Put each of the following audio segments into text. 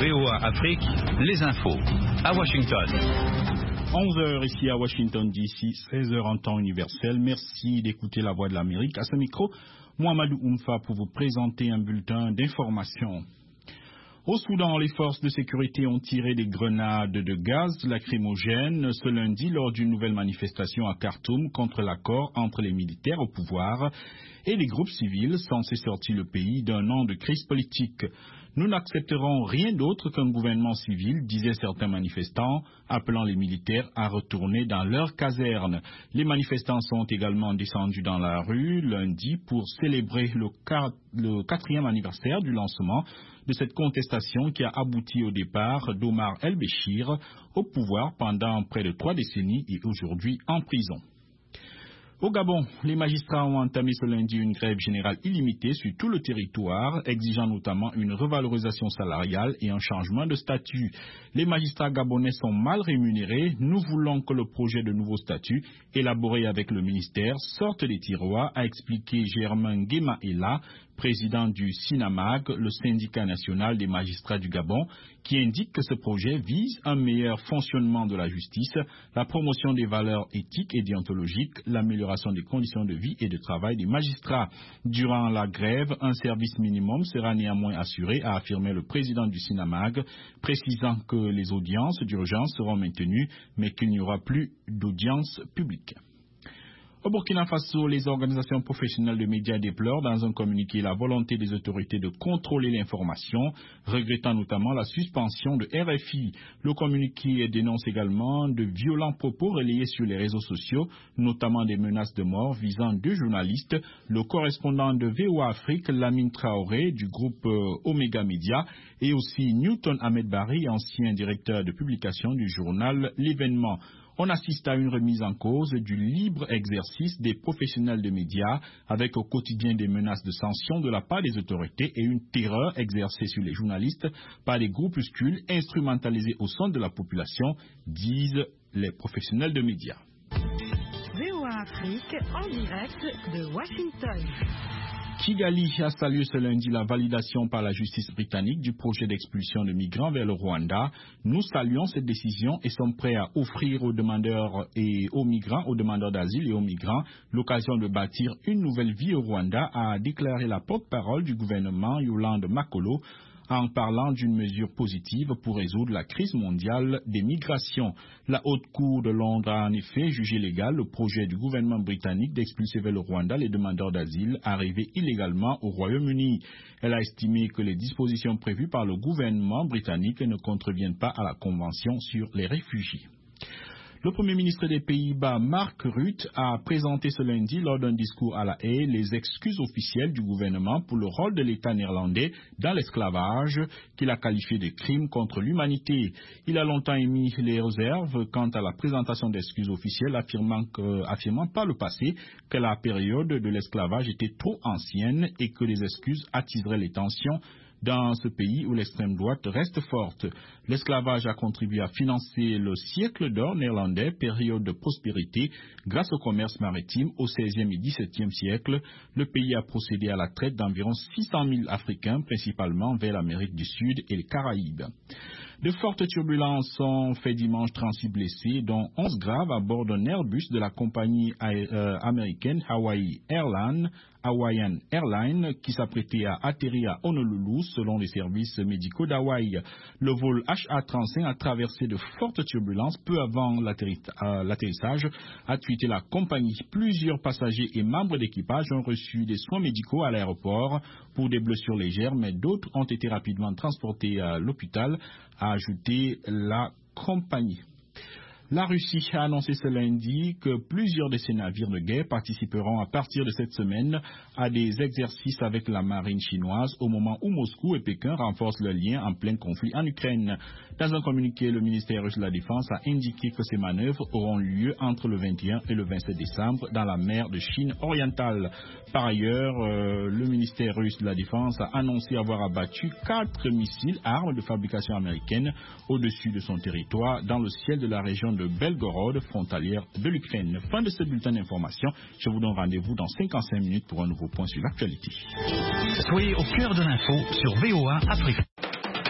VOA Afrique, les infos. À Washington. 11h ici à Washington DC, 16h en temps universel. Merci d'écouter la voix de l'Amérique. À ce micro, Mohamedou Oumfa pour vous présenter un bulletin d'information. Au Soudan, les forces de sécurité ont tiré des grenades de gaz lacrymogènes ce lundi lors d'une nouvelle manifestation à Khartoum contre l'accord entre les militaires au pouvoir et les groupes civils censés sortir le pays d'un an de crise politique. Nous n'accepterons rien d'autre qu'un gouvernement civil, disaient certains manifestants, appelant les militaires à retourner dans leurs casernes. Les manifestants sont également descendus dans la rue lundi pour célébrer le 4e anniversaire du lancement de cette contestation qui a abouti au départ d'Omar El-Béchir au pouvoir pendant près de 3 décennies et aujourd'hui en prison. Au Gabon, les magistrats ont entamé ce lundi une grève générale illimitée sur tout le territoire, exigeant notamment une revalorisation salariale et un changement de statut. Les magistrats gabonais sont mal rémunérés. Nous voulons que le projet de nouveau statut, élaboré avec le ministère, sorte des tiroirs, a expliqué Germain Guémaïla, président du SINAMAG, le syndicat national des magistrats du Gabon, qui indique que ce projet vise un meilleur fonctionnement de la justice, la promotion des valeurs éthiques et déontologiques, l'amélioration des conditions de vie et de travail des magistrats. Durant la grève, un service minimum sera néanmoins assuré, a affirmé le président du SINAMAG, précisant que les audiences d'urgence seront maintenues, mais qu'il n'y aura plus d'audience publique. Au Burkina Faso, les organisations professionnelles de médias déplorent dans un communiqué la volonté des autorités de contrôler l'information, regrettant notamment la suspension de RFI. Le communiqué dénonce également de violents propos relayés sur les réseaux sociaux, notamment des menaces de mort visant 2 journalistes, le correspondant de VOA Afrique, Lamine Traoré, du groupe Omega Media, et aussi Newton Ahmed Bari, ancien directeur de publication du journal L'Événement. On assiste à une remise en cause du libre exercice des professionnels de médias, avec au quotidien des menaces de sanctions de la part des autorités et une terreur exercée sur les journalistes par des groupuscules instrumentalisés au sein de la population, disent les professionnels de médias. VOA Afrique en direct de Washington. Kigali a salué ce lundi la validation par la justice britannique du projet d'expulsion de migrants vers le Rwanda. Nous saluons cette décision et sommes prêts à offrir aux demandeurs et aux migrants, aux demandeurs d'asile et aux migrants, l'occasion de bâtir une nouvelle vie au Rwanda, a déclaré la porte-parole du gouvernement Yolande Makolo, en parlant d'une mesure positive pour résoudre la crise mondiale des migrations. La Haute Cour de Londres a en effet jugé légal le projet du gouvernement britannique d'expulser vers le Rwanda les demandeurs d'asile arrivés illégalement au Royaume-Uni. Elle a estimé que les dispositions prévues par le gouvernement britannique ne contreviennent pas à la Convention sur les réfugiés. Le Premier ministre des Pays-Bas, Mark Rutte, a présenté ce lundi lors d'un discours à La Haye les excuses officielles du gouvernement pour le rôle de l'État néerlandais dans l'esclavage, qu'il a qualifié de crime contre l'humanité. Il a longtemps émis les réserves quant à la présentation d'excuses officielles, affirmant par le passé que la période de l'esclavage était trop ancienne et que les excuses attiseraient les tensions dans ce pays où l'extrême droite reste forte. L'esclavage a contribué à financer le siècle d'or néerlandais, période de prospérité, grâce au commerce maritime au XVIe et XVIIe siècle. Le pays a procédé à la traite d'environ 600 000 Africains, principalement vers l'Amérique du Sud et les Caraïbes. De fortes turbulences ont fait dimanche 36 blessés, dont 11 graves à bord d'un Airbus de la compagnie américaine Hawaiian Airlines qui s'apprêtait à atterrir à Honolulu selon les services médicaux d'Hawaï. Le vol HA-35 a traversé de fortes turbulences peu avant l'atterrissage, a tweeté la compagnie. Plusieurs passagers et membres d'équipage ont reçu des soins médicaux à l'aéroport pour des blessures légères, mais d'autres ont été rapidement transportés à l'hôpital, a ajouté la compagnie. La Russie a annoncé ce lundi que plusieurs de ses navires de guerre participeront à partir de cette semaine à des exercices avec la marine chinoise au moment où Moscou et Pékin renforcent leurs liens en plein conflit en Ukraine. Dans un communiqué, le ministère russe de la Défense a indiqué que ces manœuvres auront lieu entre le 21 et le 27 décembre dans la mer de Chine orientale. Par ailleurs, le ministère russe de la Défense a annoncé avoir abattu 4 missiles armes de fabrication américaine au-dessus de son territoire dans le ciel de la région de Belgorod, frontalière de l'Ukraine. Fin de ce bulletin d'information. Je vous donne rendez-vous dans 55 minutes pour un nouveau point sur l'actualité. Soyez au cœur de l'info sur VOA Afrique. La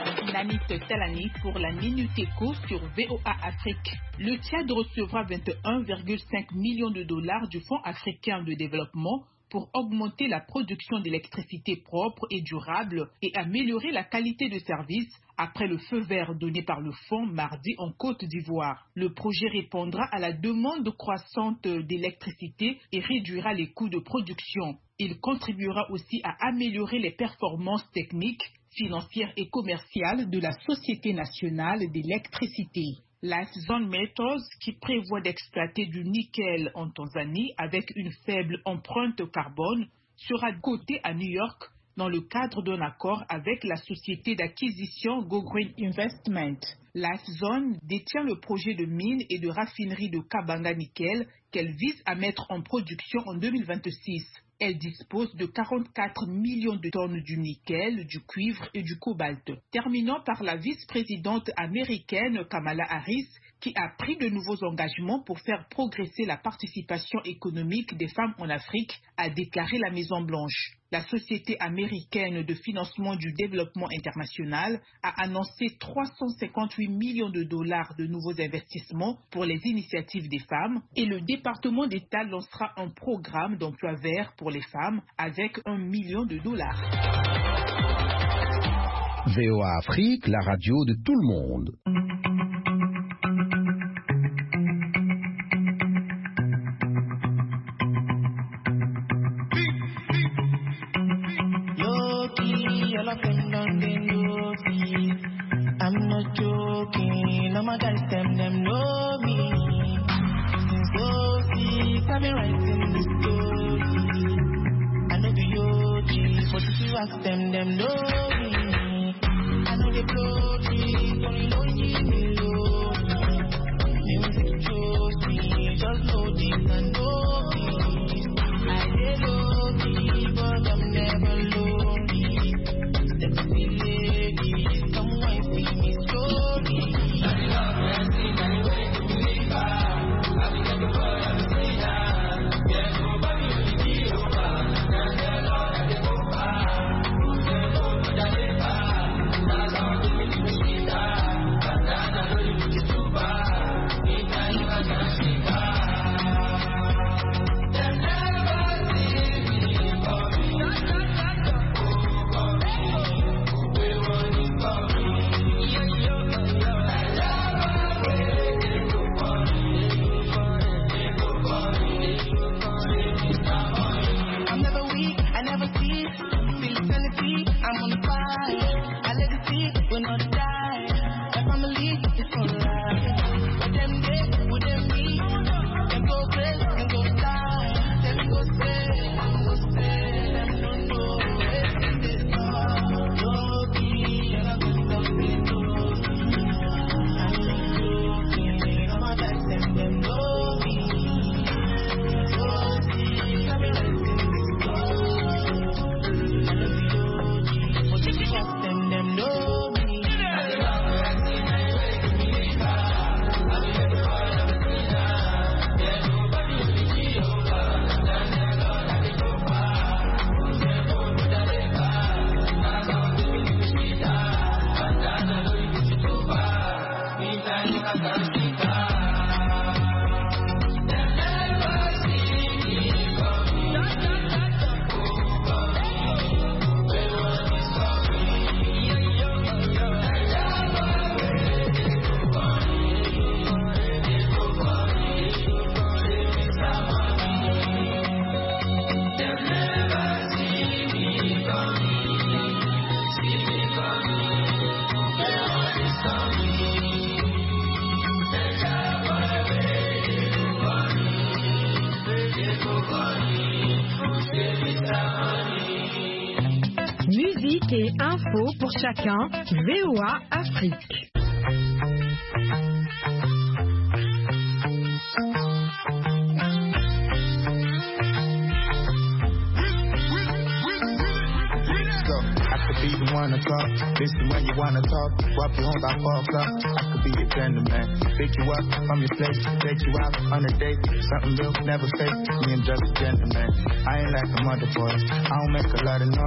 Anis Talani pour la Minute Éco sur VOA Afrique. Le Tchad recevra 21,5 millions de dollars du Fonds africain de développement pour augmenter la production d'électricité propre et durable et améliorer la qualité de service après le feu vert donné par le fonds mardi en Côte d'Ivoire. Le projet répondra à la demande croissante d'électricité et réduira les coûts de production. Il contribuera aussi à améliorer les performances techniques, financières et commerciales de la Société nationale d'électricité. Lifezone Metals, qui prévoit d'exploiter du nickel en Tanzanie avec une faible empreinte carbone, sera coté à New York dans le cadre d'un accord avec la société d'acquisition Go Green Investment. Lifezone détient le projet de mine et de raffinerie de Kabanga Nickel qu'elle vise à mettre en production en 2026. Elle dispose de 44 millions de tonnes du nickel, du cuivre et du cobalt. Terminant par la vice-présidente américaine Kamala Harris, qui a pris de nouveaux engagements pour faire progresser la participation économique des femmes en Afrique, a déclaré la Maison-Blanche. La Société américaine de financement du développement international a annoncé 358 millions de dollars de nouveaux investissements pour les initiatives des femmes et le département d'État lancera un programme d'emploi vert pour les femmes avec 1 million de dollars. VOA Afrique, la radio de tout le monde. I'm not joking, all my guys them know me. So sick, I've been writing this story. I know the OG, but if you ask them know me. I know the blow trees, only know you know. Music chose me, just know this and know me. I get lonely, but I'm never lonely. Sexy ladies, come wine with me slowly. I love dancing, I wait to believe her. I be like a boy, I'm a singer. Yeah, nobody will be over. Now the Lord has been over. Who's the Lord with the labor? That's how they make me sweeter. But now I know you with the super. In time, I can see her. They'll never see me for me. I'm never weak, I never see. Feel eternity, I'm on the fire. I let it see, we're not die. My family is for life. With them dead, with them me. Can go crazy, can go die. Then we go stay, them don't know. It's in this love. Low-key, and I'm just something low-key. I'm just joking, all my guys, them know me. So sick, I've been writing this story. I know the OG, but if you ask them know me. I love dancing, I wait to believe her. I be like a boy, I'm a singer. Yeah, nobody will be over. Now the Lord has been over. Who's the Lord with the labor? That's how they make me sweeter. But now I know you with the super. In time, I can see her. They'll never see me for me. Musique et info pour chacun, VOA Afrique. I could be the one to talk, listen when you wanna talk, walk you home by 4 o'clock. I could be a gentleman, pick you up from your place, take you out on a date, something real, never fake. Me and just a gentleman. I ain't like the mother boys, I don't make a lot of noise.